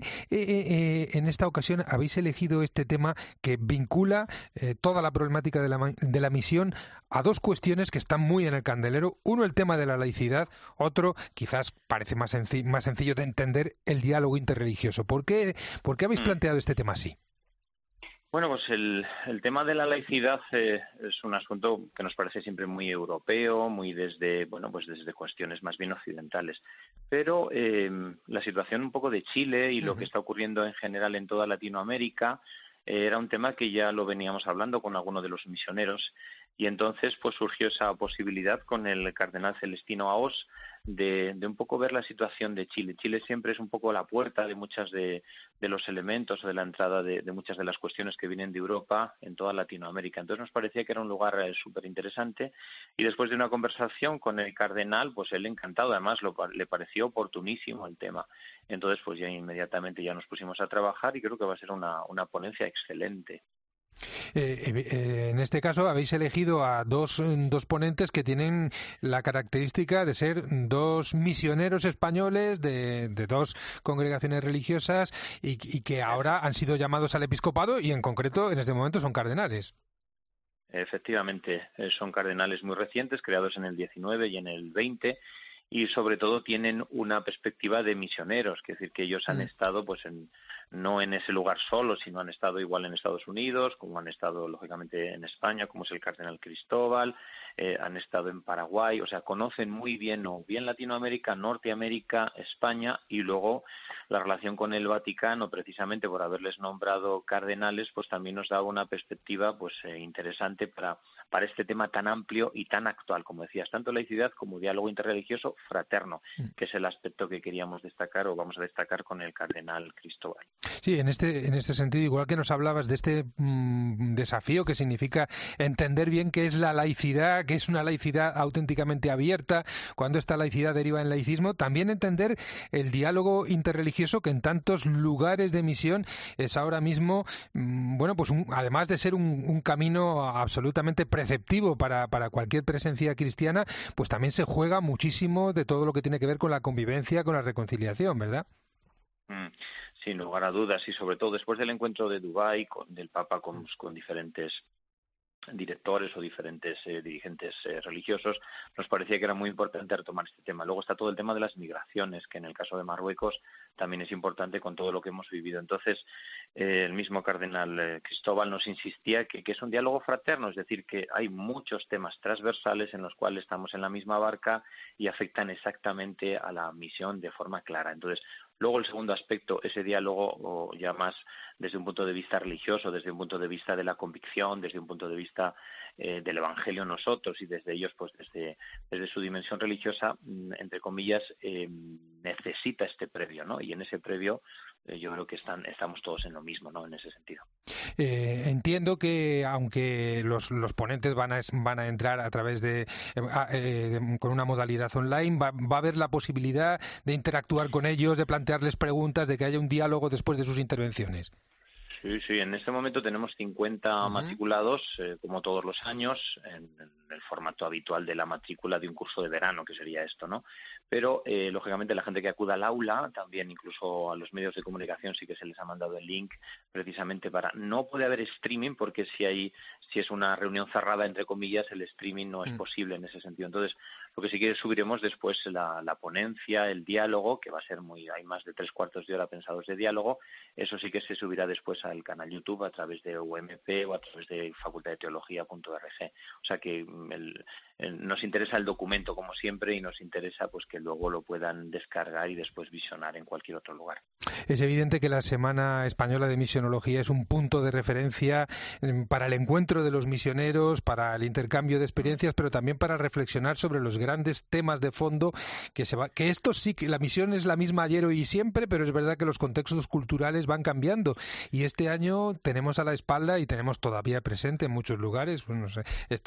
en esta ocasión habéis elegido este tema que vincula toda la problemática de la misión a 2 cuestiones que están muy en el candelero? Uno, el tema de la laicidad; otro, quizás parece más sencillo de entender, el diálogo interreligioso. ¿Por qué habéis planteado este tema así? Bueno, pues el tema de la laicidad es un asunto que nos parece siempre muy europeo, muy desde cuestiones más bien occidentales. Pero la situación un poco de Chile y lo que está ocurriendo en general en toda Latinoamérica era un tema que ya lo veníamos hablando con algunos de los misioneros, y entonces pues surgió esa posibilidad con el cardenal Celestino Aós de un poco ver la situación de Chile. Chile siempre es un poco la puerta de muchos de los elementos o de la entrada de muchas de las cuestiones que vienen de Europa en toda Latinoamérica. Entonces nos parecía que era un lugar súper interesante, y después de una conversación con el cardenal, pues él encantado, además le pareció oportunísimo el tema. Entonces pues ya inmediatamente ya nos pusimos a trabajar y creo que va a ser una ponencia excelente. En este caso habéis elegido a dos ponentes que tienen la característica de ser 2 misioneros españoles de 2 congregaciones religiosas y que ahora han sido llamados al episcopado y en concreto en este momento son cardenales. Efectivamente, son cardenales muy recientes, creados en el 19 y en el 20, y sobre todo tienen una perspectiva de misioneros, es decir, que ellos han estado pues no en ese lugar solo, sino han estado igual en Estados Unidos, como han estado lógicamente en España, como es el cardenal Cristóbal, han estado en Paraguay, o sea, conocen muy bien, o bien Latinoamérica, Norteamérica, España, y luego la relación con el Vaticano, precisamente por haberles nombrado cardenales, pues también nos da una perspectiva pues interesante para este tema tan amplio y tan actual, como decías, tanto laicidad como diálogo interreligioso fraterno, que es el aspecto que queríamos destacar o vamos a destacar con el cardenal Cristóbal. Sí, en este sentido, igual que nos hablabas de este desafío que significa entender bien qué es la laicidad, qué es una laicidad auténticamente abierta, cuando esta laicidad deriva en laicismo, también entender el diálogo interreligioso que en tantos lugares de misión es ahora mismo, bueno, pues además de ser un camino absolutamente preceptivo para cualquier presencia cristiana, pues también se juega muchísimo de todo lo que tiene que ver con la convivencia, con la reconciliación, ¿verdad? Sin lugar a dudas, y sobre todo después del encuentro de Dubái del Papa con diferentes directores o diferentes dirigentes religiosos, nos parecía que era muy importante retomar este tema. Luego está todo el tema de las migraciones, que en el caso de Marruecos también es importante con todo lo que hemos vivido. Entonces, el mismo cardenal Cristóbal nos insistía que es un diálogo fraterno, es decir, que hay muchos temas transversales en los cuales estamos en la misma barca y afectan exactamente a la misión de forma clara. Entonces, luego el segundo aspecto, ese diálogo, o ya más desde un punto de vista religioso, desde un punto de vista de la convicción, desde un punto de vista del Evangelio nosotros y desde ellos, pues desde su dimensión religiosa, entre comillas, necesita este previo, ¿no? Y en ese previo yo creo que estamos todos en lo mismo, ¿no? En ese sentido. Entiendo que aunque los ponentes van a entrar a través con una modalidad online, va a haber la posibilidad de interactuar con ellos, de plantearles preguntas, de que haya un diálogo después de sus intervenciones. Sí, en este momento tenemos 50 matriculados, como todos los años, en el formato habitual de la matrícula de un curso de verano, que sería esto, ¿no? Pero, lógicamente, la gente que acuda al aula, también incluso a los medios de comunicación, sí que se les ha mandado el link, precisamente no puede haber streaming, porque si es una reunión cerrada, entre comillas, el streaming no es posible en ese sentido. Entonces, lo que sí que subiremos después la ponencia, el diálogo, que va a ser hay más de 3/4 de hora pensados de diálogo, eso sí que se subirá después al canal YouTube a través de UMP o a través de facultaddeteología.org. O sea que nos interesa el documento como siempre y nos interesa pues que luego lo puedan descargar y después visionar en cualquier otro lugar. Es evidente que la Semana Española de Misionología es un punto de referencia para el encuentro de los misioneros, para el intercambio de experiencias, pero también para reflexionar sobre los grandes temas de fondo que esto sí que la misión es la misma ayer, hoy y siempre, pero es verdad que los contextos culturales van cambiando y este año tenemos a la espalda y tenemos todavía presente en muchos lugares, pues no sé,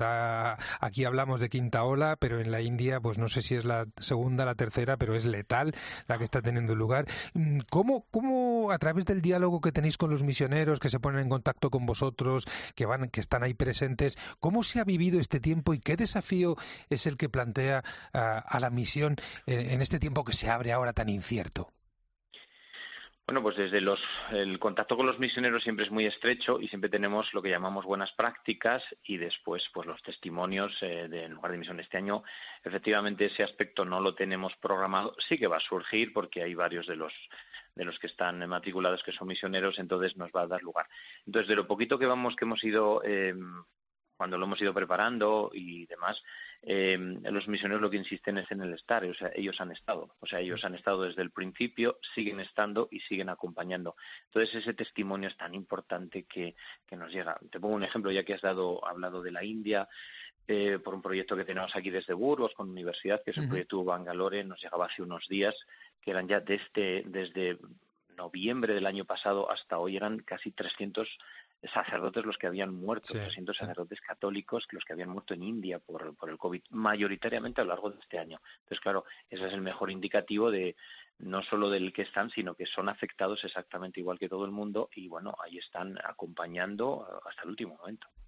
aquí hablamos de quinta ola, pero en la India pues no sé si es la segunda, la tercera, pero es letal la que está teniendo lugar. ¿Cómo a través del diálogo que tenéis con los misioneros que se ponen en contacto con vosotros, que están ahí presentes, cómo se ha vivido este tiempo y qué desafío es el que plantea a la misión en este tiempo que se abre ahora tan incierto? Bueno, pues desde el contacto con los misioneros siempre es muy estrecho y siempre tenemos lo que llamamos buenas prácticas y después pues los testimonios del lugar de misión. Este año efectivamente ese aspecto no lo tenemos programado, sí que va a surgir porque hay varios de los que están matriculados que son misioneros, entonces nos va a dar lugar. Entonces de lo poquito que hemos ido cuando lo hemos ido preparando y demás, los misioneros lo que insisten es en el estar, o sea, ellos han estado desde el principio, siguen estando y siguen acompañando. Entonces ese testimonio es tan importante que nos llega. Te pongo un ejemplo, ya que has hablado de la India, por un proyecto que tenemos aquí desde Burgos con universidad, que es el proyecto Bangalore, nos llegaba hace unos días, que eran ya desde noviembre del año pasado hasta hoy, eran casi 300 sacerdotes los que habían muerto, 300 sacerdotes católicos los que habían muerto en India por el COVID, mayoritariamente a lo largo de este año. Entonces, claro, ese es el mejor indicativo de no solo del que están, sino que son afectados exactamente igual que todo el mundo y, bueno, ahí están acompañando hasta el último momento.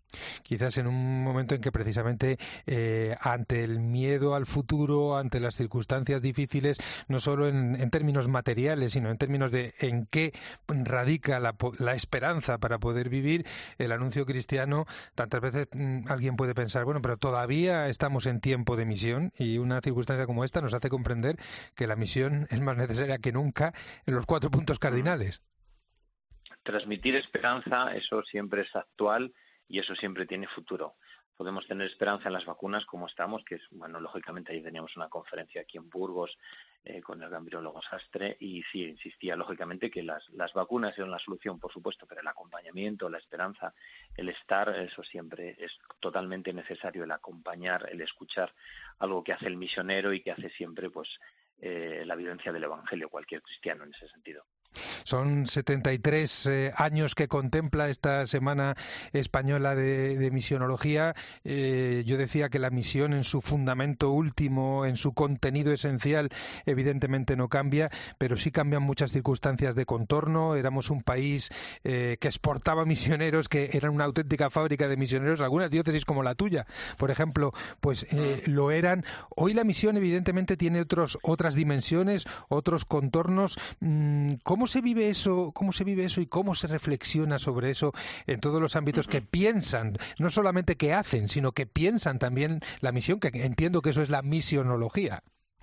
Quizás en un momento en que precisamente ante el miedo al futuro, ante las circunstancias difíciles, no solo en términos materiales, sino en términos de en qué radica la esperanza para poder vivir, el anuncio cristiano, tantas veces alguien puede pensar, bueno, pero todavía estamos en tiempo de misión, y una circunstancia como esta nos hace comprender que la misión es más necesaria que nunca en los 4 puntos cardinales. Transmitir esperanza, eso siempre es actual y eso siempre tiene futuro. Podemos tener esperanza en las vacunas como estamos, que es, bueno, lógicamente ahí teníamos una conferencia aquí en Burgos con el gran virólogo Sastre, y sí, insistía lógicamente que las vacunas eran la solución, por supuesto, pero el acompañamiento, la esperanza, el estar, eso siempre es totalmente necesario, el acompañar, el escuchar, algo que hace el misionero y que hace siempre pues la vivencia del Evangelio, cualquier cristiano en ese sentido. Son 73 años que contempla esta Semana Española de Misionología. Yo decía que la misión en su fundamento último, en su contenido esencial, evidentemente no cambia, pero sí cambian muchas circunstancias de contorno. Éramos un país que exportaba misioneros, que eran una auténtica fábrica de misioneros. Algunas diócesis como la tuya, por ejemplo, pues lo eran. Hoy la misión evidentemente tiene otras dimensiones, otros contornos. ¿Cómo se vive eso y cómo se reflexiona sobre eso en todos los ámbitos que piensan, no solamente que hacen, sino que piensan también la misión, que entiendo que eso es la misionología?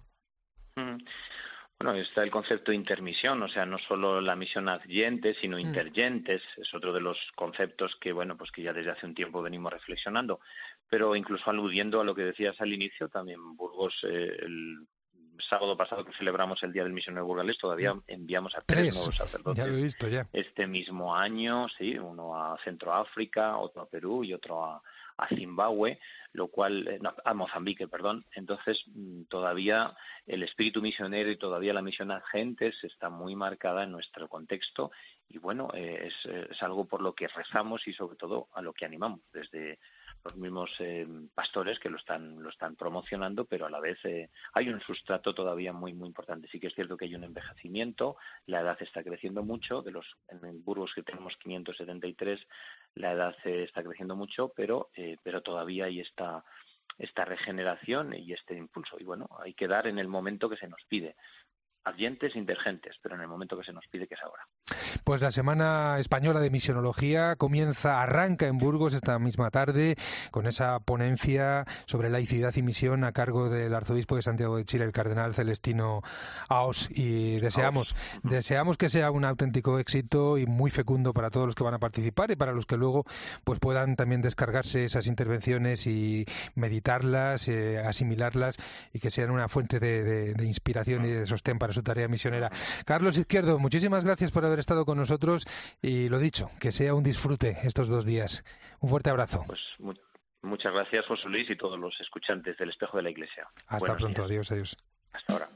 Bueno, está el concepto de intermisión, o sea, no solo la misión adyentes, sino intergentes, es otro de los conceptos que, bueno, pues que ya desde hace un tiempo venimos reflexionando, pero incluso aludiendo a lo que decías al inicio, también Burgos, el sábado pasado que celebramos el Día del Misionero burgalés, todavía enviamos a 3 nuevos sacerdotes. Ya lo he visto, ya. Este mismo año, sí, uno a Centroáfrica, otro a Perú y otro a Zimbabue, lo cual, a Mozambique, perdón. Entonces, todavía el espíritu misionero y todavía la misión a gentes está muy marcada en nuestro contexto, y bueno, es algo por lo que rezamos y sobre todo a lo que animamos desde los mismos pastores que lo están promocionando, pero a la vez hay un sustrato todavía muy muy importante. Sí que es cierto que hay un envejecimiento, la edad está creciendo mucho, en Burgos que tenemos 573, la edad está creciendo mucho, pero todavía hay esta regeneración y este impulso, y bueno, hay que dar en el momento que se nos pide. Adyentes, intergentes, pero en el momento que se nos pide, que es ahora. Pues la Semana Española de Misionología arranca en Burgos esta misma tarde con esa ponencia sobre laicidad y misión a cargo del arzobispo de Santiago de Chile, el cardenal Celestino Aos, y deseamos que sea un auténtico éxito y muy fecundo para todos los que van a participar y para los que luego pues puedan también descargarse esas intervenciones y meditarlas, asimilarlas, y que sean una fuente de inspiración y de sostén para su tarea misionera. Carlos Izquierdo, muchísimas gracias por haber estado con nosotros, y lo dicho, que sea un disfrute estos 2 días. Un fuerte abrazo. Pues muchas gracias, José Luis, y todos los escuchantes del Espejo de la Iglesia. Hasta Buenos pronto, días. adiós. Hasta ahora.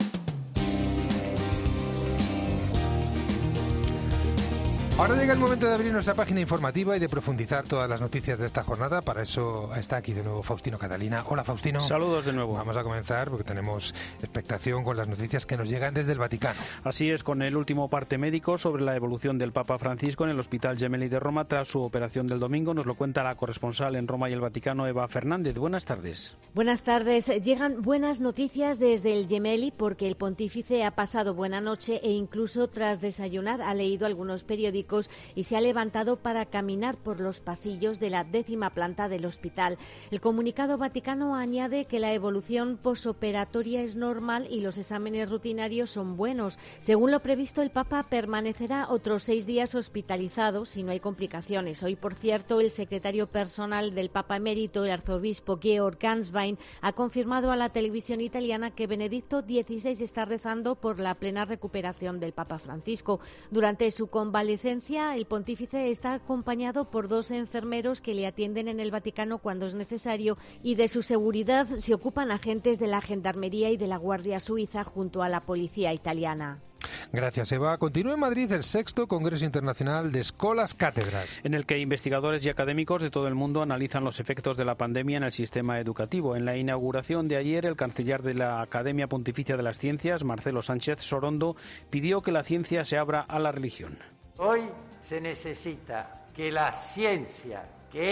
Ahora llega el momento de abrir nuestra página informativa y de profundizar todas las noticias de esta jornada. Para eso está aquí de nuevo Faustino Catalina. Hola, Faustino. Saludos de nuevo. Vamos a comenzar porque tenemos expectación con las noticias que nos llegan desde el Vaticano. Así es, con el último parte médico sobre la evolución del Papa Francisco en el Hospital Gemelli de Roma tras su operación del domingo. Nos lo cuenta la corresponsal en Roma y el Vaticano, Eva Fernández. Buenas tardes. Buenas tardes. Llegan buenas noticias desde el Gemelli porque el pontífice ha pasado buena noche e incluso tras desayunar ha leído algunos periódicos y se ha levantado para caminar por los pasillos de la 10ª planta del hospital. El comunicado vaticano añade que la evolución posoperatoria es normal y los exámenes rutinarios son buenos. Según lo previsto, el Papa permanecerá otros 6 días hospitalizado si no hay complicaciones. Hoy, por cierto, el secretario personal del Papa emérito, el arzobispo Georg Ganswein, ha confirmado a la televisión italiana que Benedicto XVI está rezando por la plena recuperación del Papa Francisco. Durante su convalecencia, el pontífice está acompañado por 2 enfermeros que le atienden en el Vaticano cuando es necesario, y de su seguridad se ocupan agentes de la Gendarmería y de la Guardia Suiza junto a la policía italiana. Gracias, Eva. Continúa en Madrid el 6º Congreso Internacional de Escolas Cátedras, en el que investigadores y académicos de todo el mundo analizan los efectos de la pandemia en el sistema educativo. En la inauguración de ayer, el canciller de la Academia Pontificia de las Ciencias, Marcelo Sánchez Sorondo, pidió que la ciencia se abra a la religión. Hoy se necesita que la ciencia, que es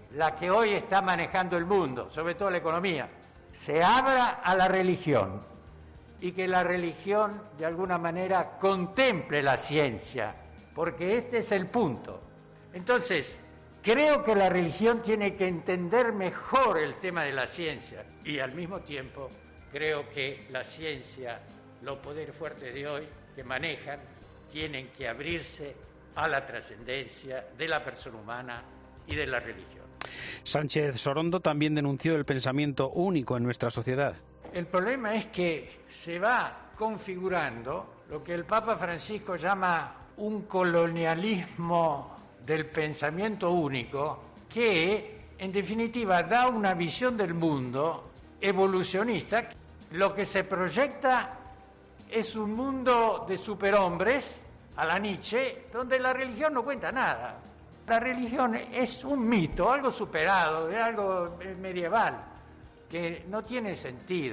la que hoy está manejando el mundo, sobre todo la economía, se abra a la religión y que la religión de alguna manera contemple la ciencia, porque este es el punto. Entonces, creo que la religión tiene que entender mejor el tema de la ciencia y al mismo tiempo creo que la ciencia, los poderes fuertes de hoy que manejan, tienen que abrirse a la trascendencia de la persona humana y de la religión. Sánchez Sorondo también denunció el pensamiento único en nuestra sociedad. El problema es que se va configurando lo que el Papa Francisco llama un colonialismo del pensamiento único, que en definitiva da una visión del mundo evolucionista. Lo que se proyecta es un mundo de superhombres, a la Nietzsche, donde la religión no cuenta nada. La religión es un mito, algo superado, algo medieval, que no tiene sentido.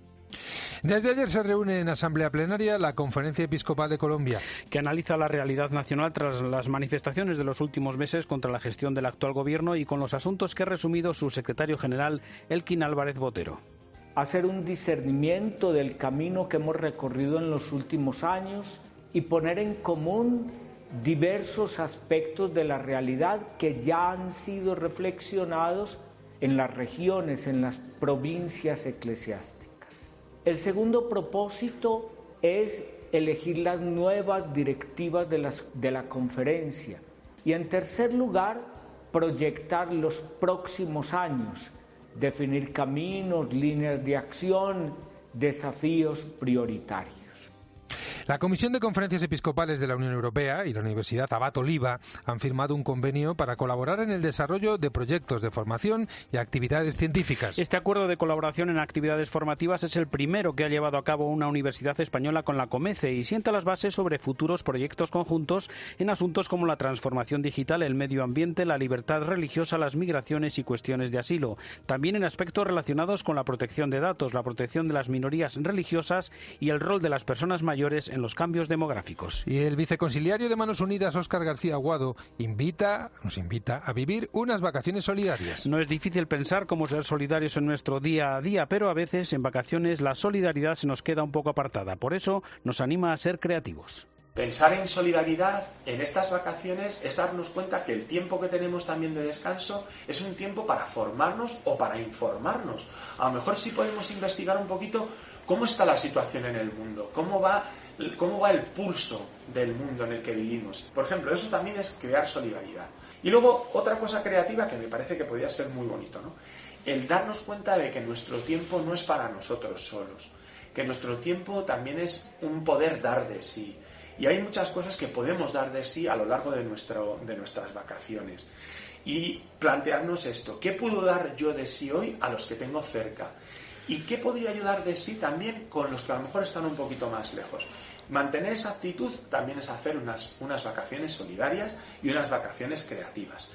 Desde ayer se reúne en asamblea plenaria la Conferencia Episcopal de Colombia, que analiza la realidad nacional tras las manifestaciones de los últimos meses contra la gestión del actual gobierno y con los asuntos que ha resumido su secretario general, Elkin Álvarez Botero. Hacer un discernimiento del camino que hemos recorrido en los últimos años y poner en común diversos aspectos de la realidad que ya han sido reflexionados en las regiones, en las provincias eclesiásticas. El segundo propósito es elegir las nuevas directivas de la conferencia y, en tercer lugar, proyectar los próximos años, definir caminos, líneas de acción, desafíos prioritarios. La Comisión de Conferencias Episcopales de la Unión Europea y la Universidad Abad Oliva han firmado un convenio para colaborar en el desarrollo de proyectos de formación y actividades científicas. Este acuerdo de colaboración en actividades formativas es el primero que ha llevado a cabo una universidad española con la COMECE y sienta las bases sobre futuros proyectos conjuntos en asuntos como la transformación digital, el medio ambiente, la libertad religiosa, las migraciones y cuestiones de asilo. También en aspectos relacionados con la protección de datos, la protección de las minorías religiosas y el rol de las personas mayores en los cambios demográficos. Y el viceconsiliario de Manos Unidas, Óscar García Aguado, nos invita a vivir unas vacaciones solidarias. No es difícil pensar cómo ser solidarios en nuestro día a día, pero a veces en vacaciones la solidaridad se nos queda un poco apartada. Por eso nos anima a ser creativos. Pensar en solidaridad en estas vacaciones es darnos cuenta que el tiempo que tenemos también de descanso es un tiempo para formarnos o para informarnos. A lo mejor sí podemos investigar un poquito cómo está la situación en el mundo, cómo va el pulso del mundo en el que vivimos. Por ejemplo, eso también es crear solidaridad. Y luego, otra cosa creativa que me parece que podría ser muy bonito, ¿no? El darnos cuenta de que nuestro tiempo no es para nosotros solos, que nuestro tiempo también es un poder dar de sí. Y hay muchas cosas que podemos dar de sí a lo largo de nuestras vacaciones. Y plantearnos esto, ¿qué puedo dar yo de sí hoy a los que tengo cerca? ¿Y qué podría ayudar de sí también con los que a lo mejor están un poquito más lejos? Mantener esa actitud también es hacer unas vacaciones solidarias y unas vacaciones creativas.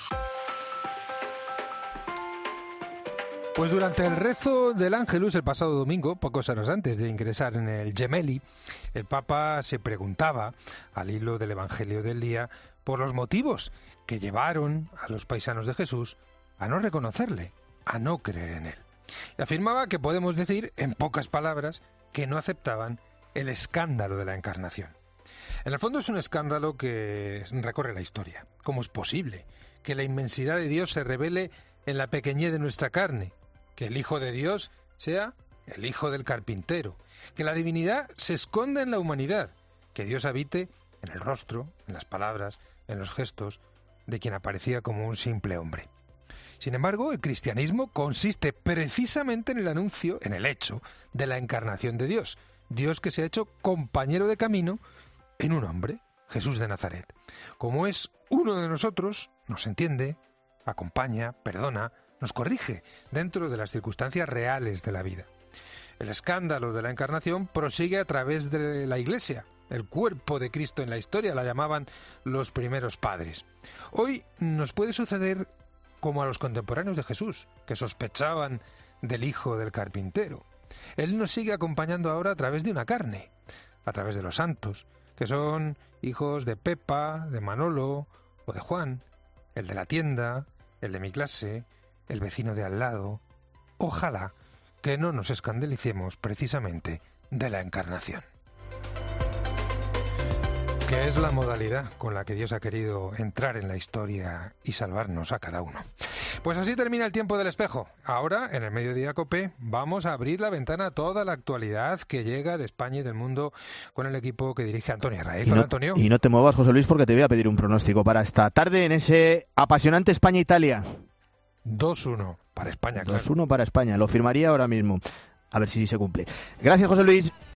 Pues durante el rezo del Ángelus el pasado domingo, pocas horas antes de ingresar en el Gemelli, el Papa se preguntaba, al hilo del Evangelio del día, por los motivos que llevaron a los paisanos de Jesús a no reconocerle, a no creer en él. Y afirmaba que podemos decir, en pocas palabras, que no aceptaban el escándalo de la encarnación. En el fondo es un escándalo que recorre la historia. ¿Cómo es posible que la inmensidad de Dios se revele en la pequeñez de nuestra carne? Que el Hijo de Dios sea el hijo del carpintero, que la divinidad se esconda en la humanidad, que Dios habite en el rostro, en las palabras, en los gestos de quien aparecía como un simple hombre. Sin embargo, el cristianismo consiste precisamente en el anuncio, en el hecho de la encarnación de Dios, Dios que se ha hecho compañero de camino en un hombre, Jesús de Nazaret. Como es uno de nosotros, nos entiende, acompaña, perdona, nos corrige dentro de las circunstancias reales de la vida. El escándalo de la encarnación prosigue a través de la Iglesia, el cuerpo de Cristo en la historia, la llamaban los primeros padres. Hoy nos puede suceder como a los contemporáneos de Jesús, que sospechaban del hijo del carpintero. Él nos sigue acompañando ahora a través de una carne, a través de los santos, que son hijos de Pepa, de Manolo o de Juan, el de la tienda, el de mi clase, el vecino de al lado. Ojalá que no nos escandalicemos precisamente de la encarnación, que es la modalidad con la que Dios ha querido entrar en la historia y salvarnos a cada uno. Pues así termina el tiempo del espejo. Ahora, en el Mediodía COPE, vamos a abrir la ventana a toda la actualidad que llega de España y del mundo con el equipo que dirige Antonio Arraiz. Hola, Antonio. Y no te muevas, José Luis, porque te voy a pedir un pronóstico para esta tarde en ese apasionante España-Italia. 2-1 para España, claro. 2-1 para España, lo firmaría ahora mismo. A ver si se cumple. Gracias, José Luis.